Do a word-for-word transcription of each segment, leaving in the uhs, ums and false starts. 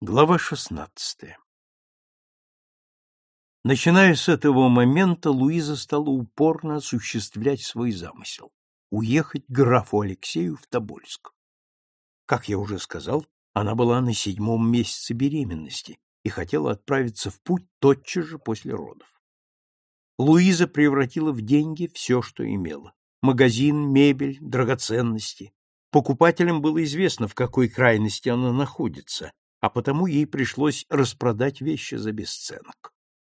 Глава шестнадцатая. Начиная с этого момента, Луиза стала упорно осуществлять свой замысел — уехать к графу Алексею в Тобольск. Как я уже сказал, она была на седьмом месяце беременности и хотела отправиться в путь тотчас же после родов. Луиза превратила в деньги все, что имела — магазин, мебель, драгоценности. Покупателям было известно, в какой крайности она находится, а потому ей пришлось распродать вещи за бесценок.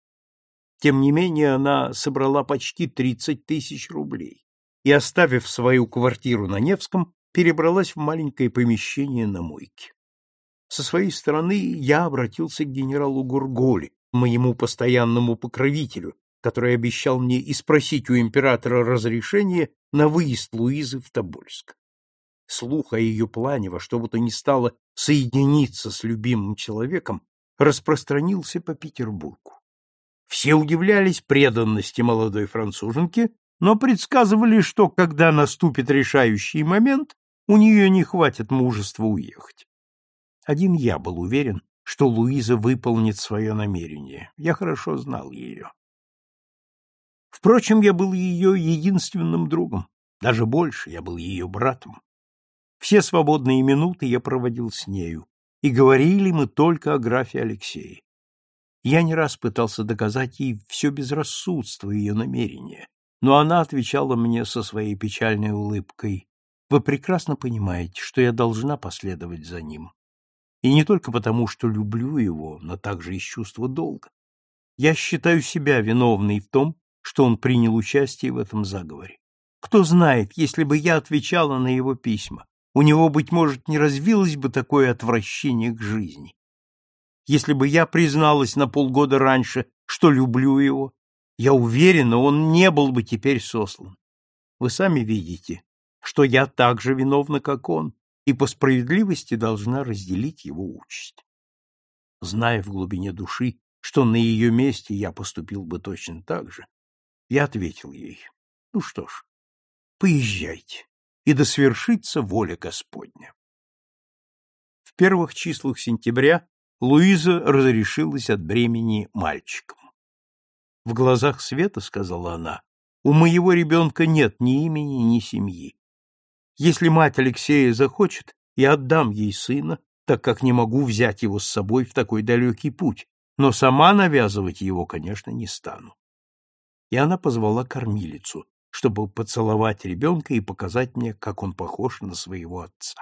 Тем не менее, она собрала почти тридцать тысяч рублей и, оставив свою квартиру на Невском, перебралась в маленькое помещение на мойке. Со своей стороны я обратился к генералу Гурголи, моему постоянному покровителю, который обещал мне и спросить у императора разрешения на выезд Луизы в Тобольск. Слух о ее плане во что бы то ни стало соединиться с любимым человеком распространился по Петербургу. Все удивлялись преданности молодой француженки, но предсказывали, что, когда наступит решающий момент, у нее не хватит мужества уехать. Один я был уверен, что Луиза выполнит свое намерение. Я хорошо знал ее. Впрочем, я был ее единственным другом, даже больше, я был ее братом. Все свободные минуты я проводил с нею, и говорили мы только о графе Алексее. Я не раз пытался доказать ей все безрассудство ее намерения, но она отвечала мне со своей печальной улыбкой: «Вы прекрасно понимаете, что я должна последовать за ним. И не только потому, что люблю его, но также из чувства долга. Я считаю себя виновной в том, что он принял участие в этом заговоре. Кто знает, если бы я отвечала на его письма, у него, быть может, не развилось бы такое отвращение к жизни. Если бы я призналась на полгода раньше, что люблю его, я уверена, он не был бы теперь сослан. Вы сами видите, что я так же виновна, как он, и по справедливости должна разделить его участь». Зная в глубине души, что на ее месте я поступил бы точно так же, я ответил ей: «Ну что ж, поезжайте, и да свершится воля Господня». В первых числах сентября Луиза разрешилась от бремени мальчиком. «В глазах света, — сказала она, — у моего ребенка нет ни имени, ни семьи. Если мать Алексея захочет, я отдам ей сына, так как не могу взять его с собой в такой далекий путь, но сама навязывать его, конечно, не стану». И она позвала кормилицу, чтобы поцеловать ребенка и показать мне, как он похож на своего отца.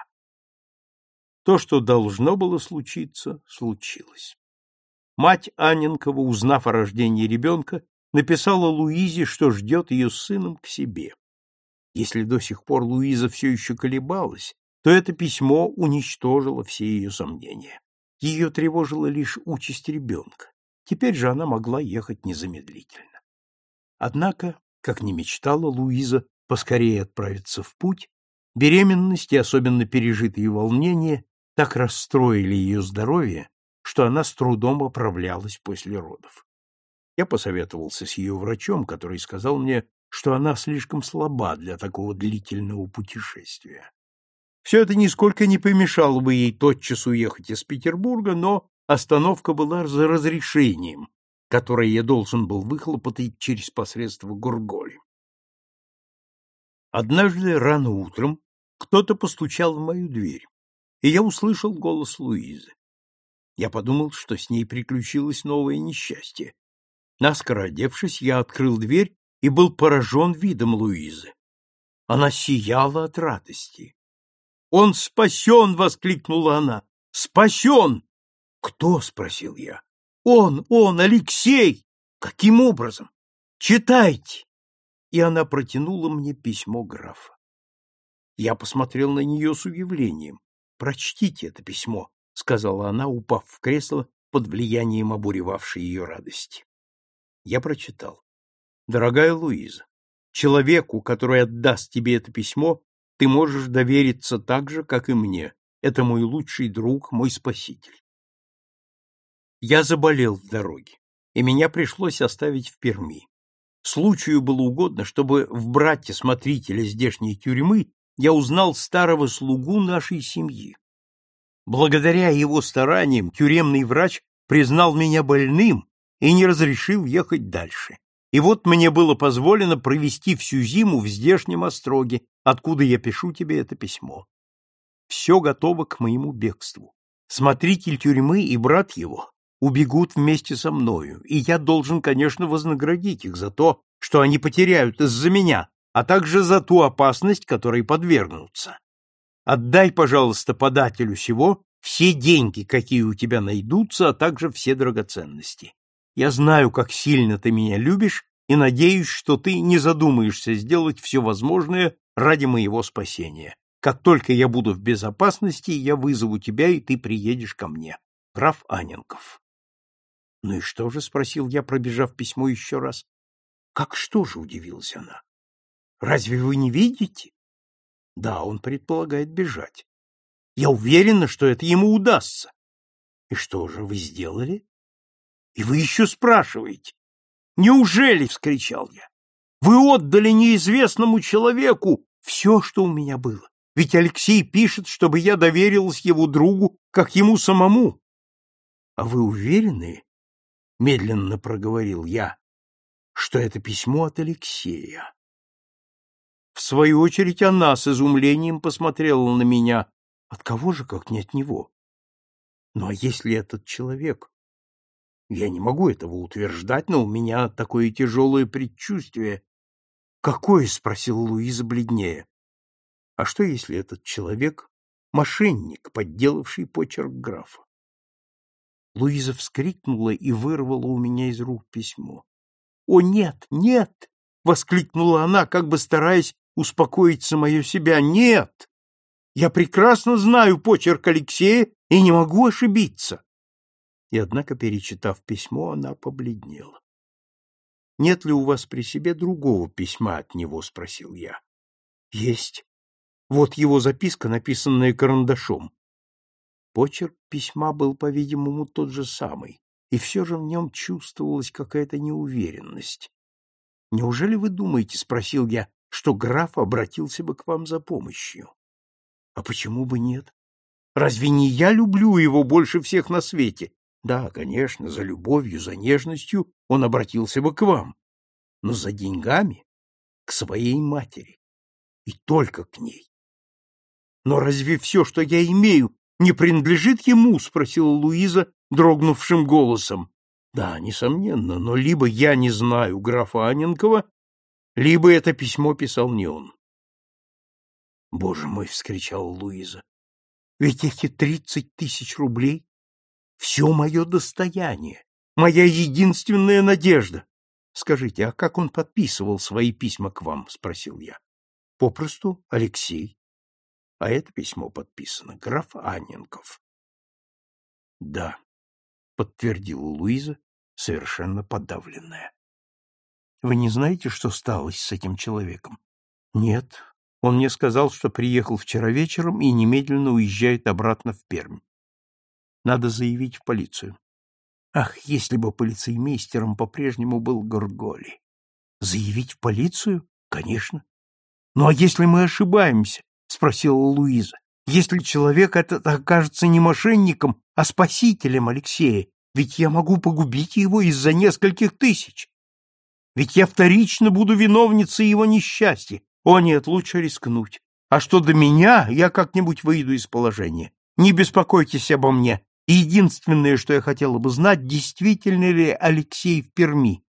То, что должно было случиться, случилось. Мать Анненкова, узнав о рождении ребенка, написала Луизе, что ждет ее с сыном к себе. Если до сих пор Луиза все еще колебалась, то это письмо уничтожило все ее сомнения. Ее тревожила лишь участь ребенка. Теперь же она могла ехать незамедлительно. Однако, как ни мечтала Луиза поскорее отправиться в путь, беременность и особенно пережитые волнения так расстроили ее здоровье, что она с трудом оправлялась после родов. Я посоветовался с ее врачом, который сказал мне, что она слишком слаба для такого длительного путешествия. Все это нисколько не помешало бы ей тотчас уехать из Петербурга, но остановка была за разрешением, которое я должен был выхлопотать через посредство Гурголи. Однажды рано утром кто-то постучал в мою дверь, и я услышал голос Луизы. Я подумал, что с ней приключилось новое несчастье. Наскоро одевшись, я открыл дверь и был поражен видом Луизы. Она сияла от радости. «Он спасен!» — воскликнула она. «Спасен!» «Кто?» — спросил я. «Он, он, Алексей!» «Каким образом?» «Читайте!» И она протянула мне письмо графа. Я посмотрел на нее с удивлением. «Прочтите это письмо», — сказала она, упав в кресло под влиянием обуревавшей ее радости. Я прочитал. «Дорогая Луиза, человеку, который отдаст тебе это письмо, ты можешь довериться так же, как и мне. Это мой лучший друг, мой спаситель». Я заболел в дороге, и меня пришлось оставить в Перми. Случаю было угодно, чтобы в брате смотрителя здешней тюрьмы я узнал старого слугу нашей семьи. Благодаря его стараниям тюремный врач признал меня больным и не разрешил ехать дальше. И вот мне было позволено провести всю зиму в здешнем остроге, откуда я пишу тебе это письмо. Все готово к моему бегству. Смотритель тюрьмы и брат его убегут вместе со мною, и я должен, конечно, вознаградить их за то, что они потеряют из-за меня, а также за ту опасность, которой подвергнутся. Отдай, пожалуйста, подателю сего все деньги, какие у тебя найдутся, а также все драгоценности. Я знаю, как сильно ты меня любишь, и надеюсь, что ты не задумаешься сделать все возможное ради моего спасения. Как только я буду в безопасности, я вызову тебя, и ты приедешь ко мне. Граф Анненков. — Ну и что же? — спросил я, пробежав письмо еще раз. — Как что же? — удивилась она. — Разве вы не видите? — Да, он предполагает бежать. Я уверена, что это ему удастся. — И что же вы сделали? — И вы еще спрашиваете? — Неужели? — вскричал я. — Вы отдали неизвестному человеку все, что у меня было. Ведь Алексей пишет, чтобы я доверилась его другу, как ему самому. — А вы уверены, — медленно проговорил я, — что это письмо от Алексея? В свою очередь она с изумлением посмотрела на меня. От кого же, как не от него? Ну, а если этот человек? Я не могу этого утверждать, но у меня такое тяжелое предчувствие. — Какое? — спросила Луиза бледнее. — А что, если этот человек — мошенник, подделавший почерк графа? Луиза вскрикнула и вырвала у меня из рук письмо. — О, нет, нет! — воскликнула она, как бы стараясь успокоить самое себя. — Нет! Я прекрасно знаю почерк Алексея и не могу ошибиться. И, однако, перечитав письмо, она побледнела. — Нет ли у вас при себе другого письма от него? — спросил я. — Есть. Вот его записка, написанная карандашом. Почерк письма был, по-видимому, тот же самый, и все же в нем чувствовалась какая-то неуверенность. — Неужели вы думаете, — спросил я, — что граф обратился бы к вам за помощью? — А почему бы нет? Разве не я люблю его больше всех на свете? Да, конечно, за любовью, за нежностью он обратился бы к вам, но за деньгами — к своей матери, и только к ней. — Но разве все, что я имею, не принадлежит ему? — спросила Луиза дрогнувшим голосом. — Да, несомненно, но либо я не знаю графа Анненкова, либо это письмо писал не он. — Боже мой! — вскричала Луиза. — Ведь эти тридцать тысяч рублей — все мое достояние, моя единственная надежда. Скажите, а как он подписывал свои письма к вам? — спросил я. — Попросту Алексей. А это письмо подписано граф Анненков. — Да, — подтвердила Луиза, совершенно подавленная. — Вы не знаете, что сталось с этим человеком? — Нет. Он мне сказал, что приехал вчера вечером и немедленно уезжает обратно в Пермь. Надо заявить в полицию. Ах, если бы полицеймейстером по-прежнему был Горголи! Заявить в полицию? Конечно. Ну, а если мы ошибаемся? — спросила Луиза. — Если человек этот окажется не мошенником, а спасителем Алексея, ведь я могу погубить его из-за нескольких тысяч. Ведь я вторично буду виновницей его несчастья. О нет, лучше рискнуть. А что до меня, я как-нибудь выйду из положения. Не беспокойтесь обо мне. Единственное, что я хотела бы знать, действительно ли Алексей в Перми.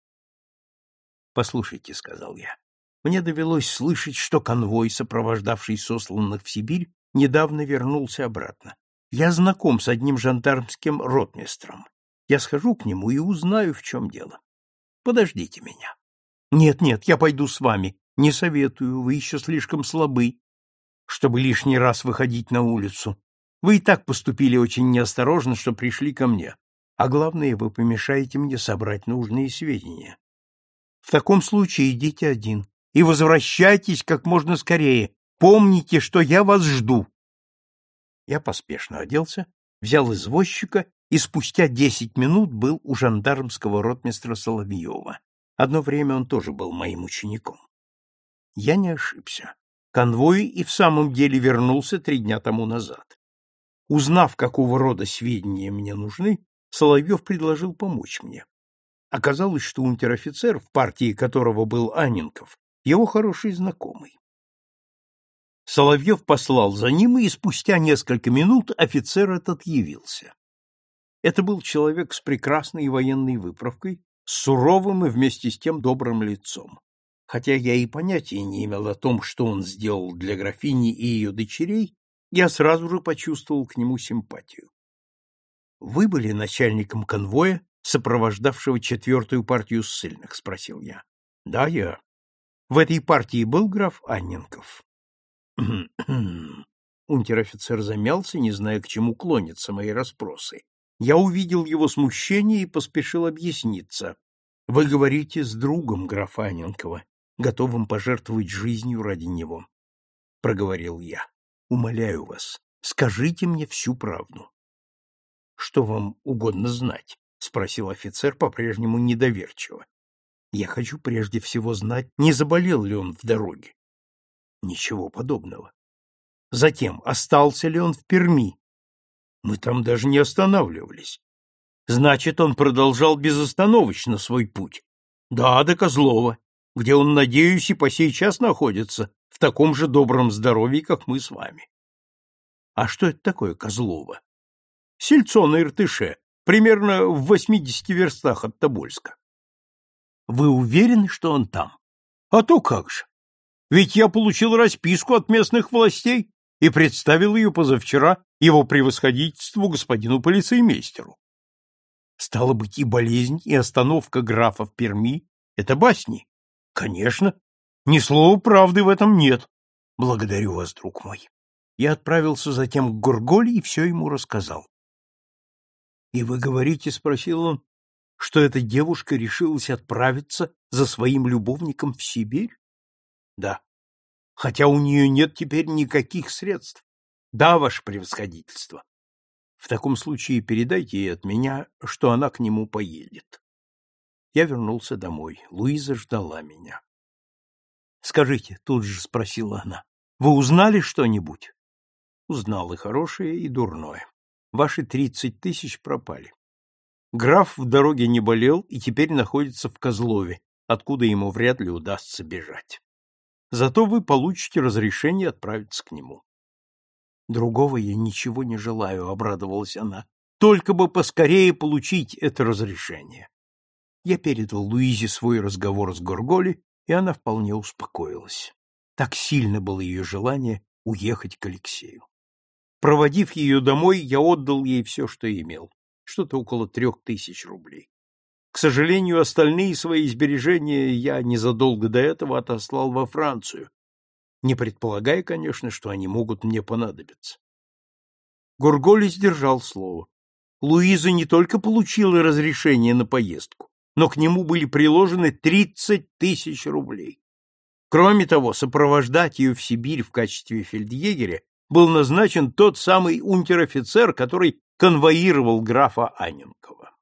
— Послушайте, — сказал я, — мне довелось слышать, что конвой, сопровождавший сосланных в Сибирь, недавно вернулся обратно. Я знаком с одним жандармским ротмистром. Я схожу к нему и узнаю, в чем дело. Подождите меня. Нет, нет, я пойду с вами. Не советую, вы еще слишком слабы, чтобы лишний раз выходить на улицу. Вы и так поступили очень неосторожно, что пришли ко мне. А главное, вы помешаете мне собрать нужные сведения. В таком случае идите один и возвращайтесь как можно скорее. Помните, что я вас жду. Я поспешно оделся, взял извозчика и спустя десять минут был у жандармского ротмистра Соловьева. Одно время он тоже был моим учеником. Я не ошибся. Конвой и в самом деле вернулся три дня тому назад. Узнав, какого рода сведения мне нужны, Соловьев предложил помочь мне. Оказалось, что унтер-офицер, в партии которого был Анненков, его хороший знакомый. Соловьев послал за ним, и спустя несколько минут офицер этот явился. Это был человек с прекрасной военной выправкой, с суровым и вместе с тем добрым лицом. Хотя я и понятия не имел о том, что он сделал для графини и ее дочерей, я сразу же почувствовал к нему симпатию. — Вы были начальником конвоя, сопровождавшего четвертую партию ссыльных? — спросил я. — Да, я. В этой партии был граф Анненков? Унтер-офицер замялся, не зная, к чему клонятся мои расспросы. Я увидел его смущение и поспешил объясниться. — Вы говорите с другом графа Анненкова, готовым пожертвовать жизнью ради него, — проговорил я. — Умоляю вас, скажите мне всю правду. — Что вам угодно знать? — спросил офицер по-прежнему недоверчиво. — Я хочу прежде всего знать, не заболел ли он в дороге. — Ничего подобного. — Затем, остался ли он в Перми? — Мы там даже не останавливались. — Значит, он продолжал безостановочно свой путь. — Да, до Козлова, где он, надеюсь, и по сей час находится, в таком же добром здоровье, как мы с вами. — А что это такое Козлово? — Сельцо на Иртыше, примерно в восьмидесяти верстах от Тобольска. — Вы уверены, что он там? — А то как же! Ведь я получил расписку от местных властей и представил ее позавчера его превосходительству господину полицеймейстеру. Стало быть, и болезнь, и остановка графа в Перми — это басни? Конечно. Ни слова правды в этом нет. Благодарю вас, друг мой. Я отправился затем к Горголе и все ему рассказал. — И вы говорите, — спросил он, — что эта девушка решилась отправиться за своим любовником в Сибирь? — Да. Хотя у нее нет теперь никаких средств. Да, ваше превосходительство. В таком случае передайте ей от меня, что она к нему поедет. Я вернулся домой. Луиза ждала меня. — Скажите, — тут же спросила она, — вы узнали что-нибудь? — Узнал и хорошее, и дурное. Ваши тридцать тысяч пропали. Граф в дороге не болел и теперь находится в Козлове, откуда ему вряд ли удастся бежать. Зато вы получите разрешение отправиться к нему. Другого я ничего не желаю, — обрадовалась она. Только бы поскорее получить это разрешение. Я передал Луизе свой разговор с Горголи, и она вполне успокоилась. Так сильно было ее желание уехать к Алексею. Проводив ее домой, я отдал ей все, что имел, что-то около трех тысяч рублей. К сожалению, остальные свои сбережения я незадолго до этого отослал во Францию, не предполагая, конечно, что они могут мне понадобиться. Горголи сдержал слово. Луиза не только получила разрешение на поездку, но к нему были приложены тридцать тысяч рублей. Кроме того, сопровождать ее в Сибирь в качестве фельдъегеря был назначен тот самый унтер-офицер, который конвоировал графа Анненкова.